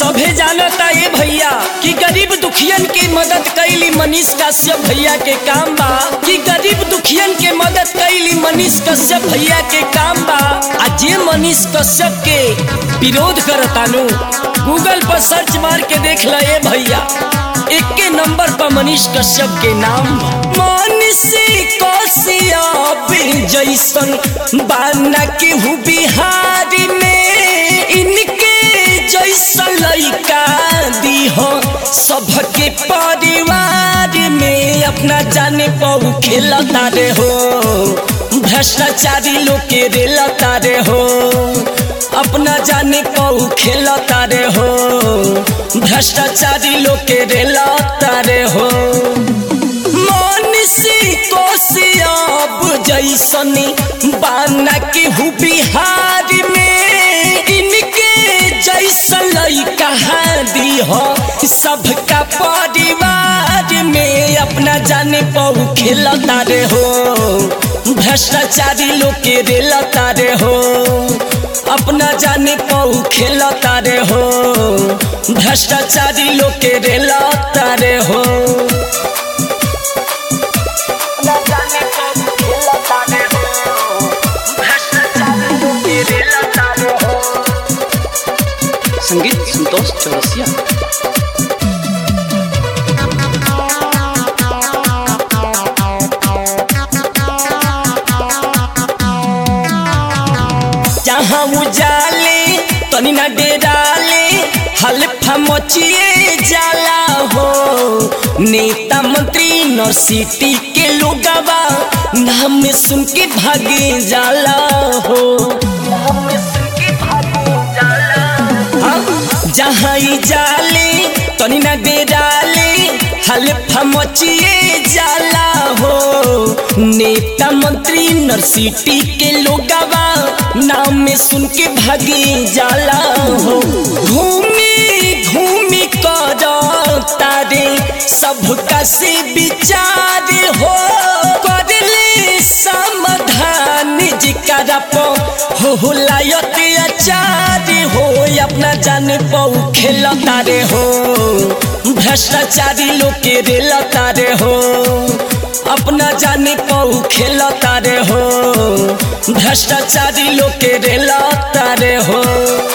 सभे जानता ये भैया कि गरीब दुखियन की मदद कैली मनीष कश्यप भैया के काम बा, कि गरीब दुखियन के मदद कैली मनीष कश्यप भैया के काम बा। आज ये मनीष कश्यप के विरोध करतानु गूगल पर सर्च मार के देख ले भैया, एक के नंबर पर मनीष कश्यप के नाम। मनीष कश्यप जैसन बाना के हूँ बिहार में, इनके जैसा लड़का दी हो सबके परिवार में। अपना जाने पाऊ खेलता रे हो, भ्रष्टाचारी लोग के रेलता रे हो। अपना जाने पाऊ खेलता रे हो, भ्रष्टाचारी लोग के रेलता रे हो। मनीष कश्यप जैसन बाना के हूँ बिहार में, इनके जैसा लड़का दी हो सबका परिवार में। अपना जाने पाऊ खेलता रे हो, भ्रष्टाचारी लोग के रेलता रे हो। अपना जाने पाऊ खेलता रे हो, भ्रष्टाचारी लोग के रेलता रे हो। संगीत संतोष चौरसिया। जहाँ उजाले तनी न डेराले, हल्फा मचिए जाला हो। नेता मंत्री नर्सिटी के लोगवा नाम सुन के भागे जाला हो। जहाँ जाले तनी न डेराले, हल्फा मचिए जाला हो। नेता मंत्री नर्सिटी के लोगवा नाम सुन के भागे जाला हो। घूमी घूमी कर तारे सबका से विचार हो, करले समाधान जिकरा हो लायत अचार हो। अपना जाने पाऊ खेलता रे हो, भ्रष्टाचारी लोग के रेलता रे हो। अपना जाने पाऊ खेलता रे हो, भ्रष्टाचारी लोग के रेलता रे हो।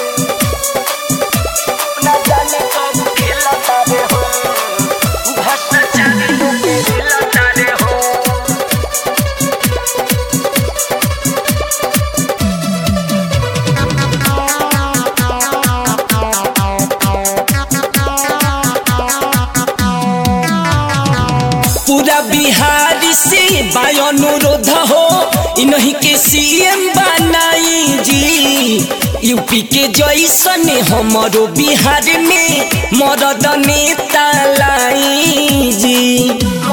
पूरा बिहार से अनुरोध हो, इन्हीं के सीएम बनाई जी। यूपी के जैसन हमारो बिहार में मरद नेता लाई जी।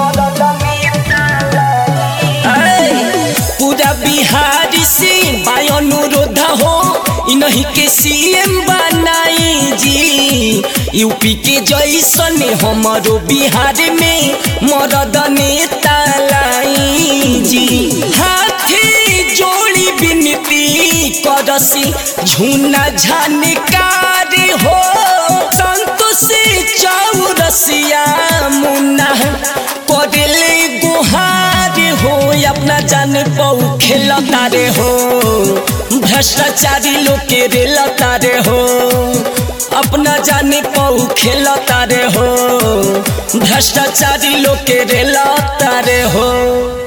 पूरा बिहार से अनुरोध हो, इन्हीं के सीएम बनाई जी। यूपी के जैसन हमारो बिहार में मरद नेता लाई जी। हाथी जोड़ी विनती करसी झूना झनकार हो, संतोष चौरसिया मुन्ना करले गुहार हो। अपना जाने पाऊ खेलता रे हो, भ्रष्टाचारी लोग के रेलता रे हो। अपना जाने पाऊ खेलता रे हो, भ्रष्टाचारी लोग के रेलता रे हो।